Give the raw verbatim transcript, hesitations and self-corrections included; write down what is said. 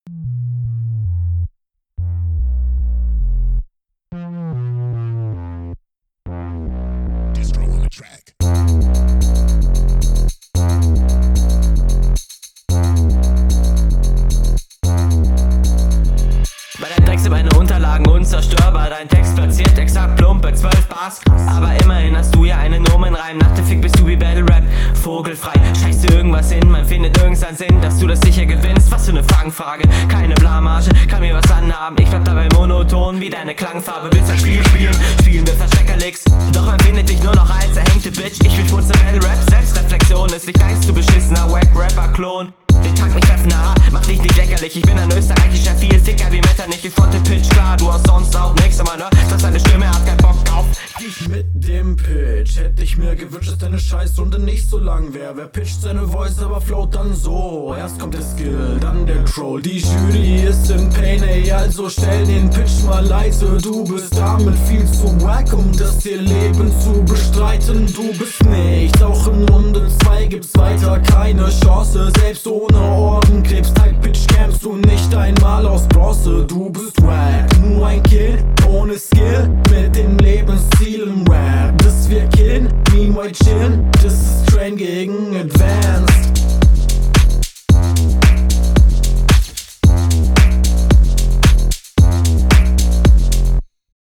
Meine Unterlagen unzerstörbar, dein Text platziert exakt plumpe zwölf Bars. Aber immerhin hast du ja einen Nomenreim. Nach dem Fick bist du wie Battle Rap, vogelfrei. Scheißt du irgendwas hin, man findet nirgends einen Sinn, dass du das sicher gewinnst. Was für eine Fangfrage, keine Blamage, kann mir was anhaben. Ich bleib dabei monoton wie deine Klangfarbe. Willst ein Spiel spielen, spielen wir Versteckerlicks. Doch man findet dich nur noch als erhängte Bitch. Ich will Schmutz im Battle Rap, Selbstreflexion ist nicht deins, du beschissener Wack-Rapper-Klon. Den Tag nicht treffen, aha, mach dich nicht lächerlich. Ich bin ein österreichischer Vielficker wie Metternich. Ich fronte Pitch, klar, du hast sonst auch nix. Aber ne, dass deine Stimme hat keinen Bock auf dich. Mit dem Pitch hätte ich mir gewünscht, dass deine Scheißrunde nicht so lang wäre. Wer pitcht seine Voice, aber float dann so. Erst kommt der Skill, dann der Troll. Die Jury ist in Pain, ey, also stell den Pitch mal leise. Du bist damit viel zu wack, um das hier Leben zu bestreiten. Du bist nicht, auch in Runde zwei gibt's weiter keine Chance. Selbst ohne Ohrenkrebs, Type Pitch campst du nicht einmal aus Bronze. Du bist wack, nur ein Kill ohne Skill, mit dem Lebensziel im Rap, das wir killen, meanwhile chillen. Das ist Train gegen Advance.